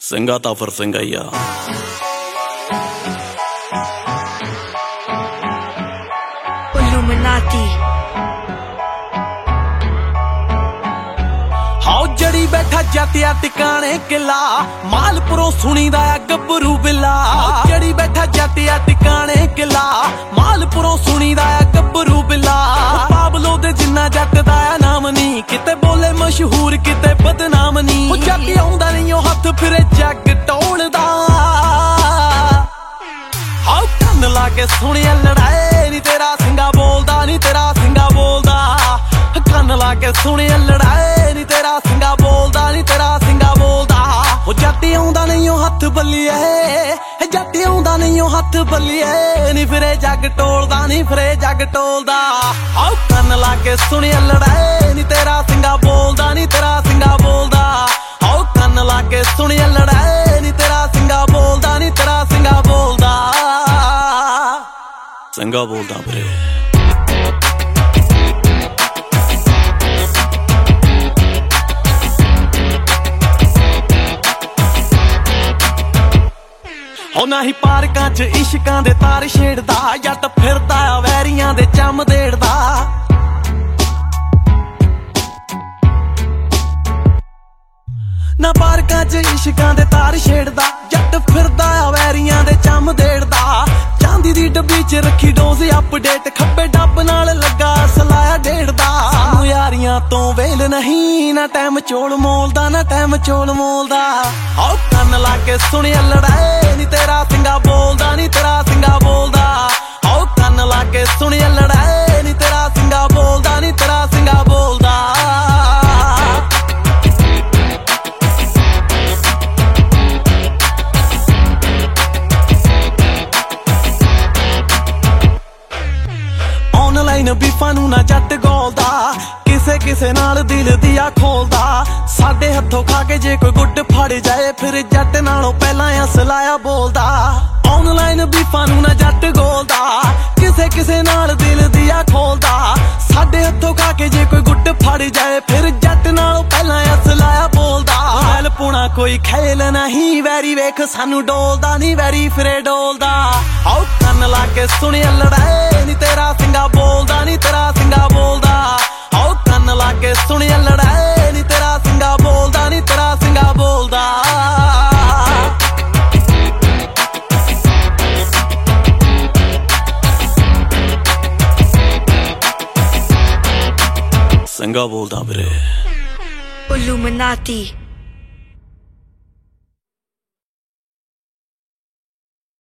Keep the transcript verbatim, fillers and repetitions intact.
ਸਿੰਘਾ ਤਾਂ ਫਿਰ ਸਿੰਘਾ ਹੀ ਆ। Illuminati ਹਾਉ ਜੜੀ ਬੈਠਾ ਜੱਤਿਆ ਟਿਕਾਣੇ ਕਿਲਾ, ਮਾਲਪੁਰੋਂ ਸੁਣੀਦਾ ਆ ਗੱਭਰੂ ਬਿੱਲਾ। ਜੜੀ ਬੈਠਾ ਜੱਤਿਆ ਟਿਕਾਣੇ ਕਿਲਾ, ਮਾਲਪੁਰੋਂ ਸੁਣੀਦਾ ਆ ਗੱਭਰੂ ਬਿੱਲਾ। ਪਾਬਲੋ ਦੇ ਜਿੰਨਾ ਜੱਟ ਦਾ ਆ ਨਾਮ ਨੀ, ਕਿਤੇ ਬੋਲੇ ਮਸ਼ਹੂਰ ਕਿਤੇ ਬਦਨਾਮ ਨੀ। ਉਹ ਜੱਟ ਆਉਂਦਾ ਨਹੀਂ ਉਹ ਹੱਥ ਫਿਰੇ ਜੱਗ ਟੋਲਦਾ। ਹਾਉ ਕੰਨ ਲਾ ਕੇ ਸੁਣਿਆ ਲੜਾਏ ਨੀ ਤੇਰਾ ਸਿੰਘਾ ਬੋਲਦਾ, ਨੀ ਤੇਰਾ ਸਿੰਘਾ ਬੋਲਦਾ। ਕੰਨ ਲਾ ਕੇ ਸੁਣਿਆ ਲੜਾਏ ਨੀ ਤੇਰਾ ਸਿੰਘਾ ਬੋਲਦਾ, ਨੀ ਤੇਰਾ ਸਿੰਘਾ ਬੋਲਦਾ। ਉਹ ਜੱਟ ਆਉਂਦਾ ਨਹੀਂ ਉਹ ਹੱਥ ਬੱਲੀਏ, ਜੱਟ ਆਉਂਦਾ ਨਹੀਂ ਉਹ ਹੱਥ ਬੱਲੀਏ। ਨੀ ਫਿਰੇ ਜੱਗ ਟੋਲਦਾ, ਨੀ ਫਿਰੇ ਜੱਗ ਟੋਲਦਾ। ਆਓ ਕੰਨ ਲਾ ਕੇ ਸੁਣਿਆ ਲੜਾਏ ਨੀ ਤੇਰਾ ਸਿੰਘਾ ਬੋਲਦਾ, ਨੀ ਤੇਰਾ ਸਿੰਘਾ ਬੋਲਦਾ। ਆਓ ਕੰਨ ਲਾ ਕੇ ਸੁਣਿਆ ਲੜਾਏ ਨੀ ਤੇਰਾ ਸਿੰਘਾ ਬੋਲਦਾ, ਨੀ ਤੇਰਾ ਸਿੰਘਾ ਬੋਲਦਾ। ਸਿੰਘਾ ਬੋਲਦਾ ਵੀਰੇ। ਉਹ ਨਹੀਂ ਪਾਰਕਾਂ ਚ ਇਸ਼ਕਾਂ ਦੇ ਤਾਰ ਛੇੜਦਾ, ਜੱਟ ਫਿਰਦਾ ਆ ਵੈਰੀਆਂ ਦੇ ਚੰਮ ਦੇੜਦਾ। ਨਾ ਪਾਰਕਾਂ ਚ ਇਸ਼ਕਾਂ ਦੇ ਤਾਰ ਛੇੜਦਾ, ਜੱਟ ਫਿਰਦਾ ਆ ਵੈਰੀਆਂ ਦੇ ਚੰਮ ਦੇੜਦਾ। ਚਾਂਦੀ ਦੀ ਡੱਬੀ ਚ ਰੱਖੀ ਡੋਜ਼ ਅਪਡੇਟ, ਖੱਬੇ ਡੱਬ ਨਾਲ ਲੱਗਾ ਸਲਾਇਆ ਡੇੜਦਾ। ਸਾਨੂੰ ਯਾਰੀਆਂ ਤੋਂ ਵੇਲ ਨਹੀਂ, ਨਾ ਟਾਈਮ ਚੋਲ ਮੋਲਦਾ, ਨਾ ਟਾਈਮ ਚੋਲ ਮੋਲਦਾ। ਆਓ ਕੰਨ ਲਾ ਕੇ ਸੁਣਿਆ ਲੜਾਏ ਨੀ ਤੇਰਾ ਸਿੰਘਾ ਬੋਲਦਾ, ਨੀ ਤੇਰਾ ਸਿੰਘਾ ਬੋਲਦਾ। ਆਓ ਕੰਨ ਲਾ ਕੇ ਸੁਣਿਆ ਲੜਾਏ ਨੀ ਤੇਰਾ ਸਿੰਘਾ ਬੋਲਦਾ, ਨੀ ਤੇਰਾ ਸਿੰਘਾ ਬੋਲਦਾ। ਆਨਲਾਈਨ ਬੀਫਾਂ ਨੂੰ ਨਾ ਜੱਟ ਗੋਲਦਾ, ਕਿਸੇ ਕਿਸੇ ਨਾਲ ਦਿਲ ਦੀਆਂ ਖੋਲਦਾ। ਸਾਡੇ ਹੱਥੋਂ ਖਾ ਕੇ ਜੇ ਕੋਈ ਗੁੱਟ ਫੜ ਜਾਏ, ਫਿਰ ਜੱਟ ਨਾਲੋਂ ਪਹਿਲਾਂ ਅਸਲਾਇਆ ਬੋਲਦਾ। ਆਨਲਾਈਨ ਬੀਫਾਂ ਨੂੰ ਨਾ ਜੱਟ ਗੋਲਦਾ, ਕਿਸੇ ਕਿਸੇ ਨਾਲ ਦਿਲ ਦੀਆਂ ਖੋਲਦਾ। ਸਾਡੇ ਹੱਥੋਂ ਖਾ ਕੇ ਜੇ ਕੋਈ ਗੁੱਟ ਫੜ ਜਾਏ, ਫਿਰ ਜੱਟ ਨਾਲੋਂ ਪਹਿਲਾਂ ਅਸਲਾਇਆ ਬੋਲਦਾ। ਮੈਲ ਪੁਣਾ ਕੋਈ ਖੇਲ ਨਹੀਂ, ਵੈਰੀ ਵੇਖ ਸਾਨੂੰ ਡੋਲਦਾ, ਨੀ ਵੈਰੀ ਫਿਰੇ ਡੋਲਦਾ। ਆਓ ਕੰਨ ਲਾ ਕੇ ਸੁਣਿਆ ਲੜਾਏ ਨੀ ਤੇਰਾ ਸਿੰਘਾ ਬੋਲਦਾ, ਨੀ ਤੇਰਾ ਸਿੰਘਾ ਬੋਲਦਾ। ਆਓ ਕੰਨ ਲਾ ਕੇ ਸੁਣਿਆ ਲੜਾਏ ਨੀ ਤੇਰਾ ਸਿੰਘਾ ਬੋਲਦਾ, ਨੀ ਤੇਰਾ ਸਿੰਘਾ ਬੋਲਦਾ। ਸਿੰਘਾ ਬੋਲਦਾ ਵੀਰੇ। Illuminati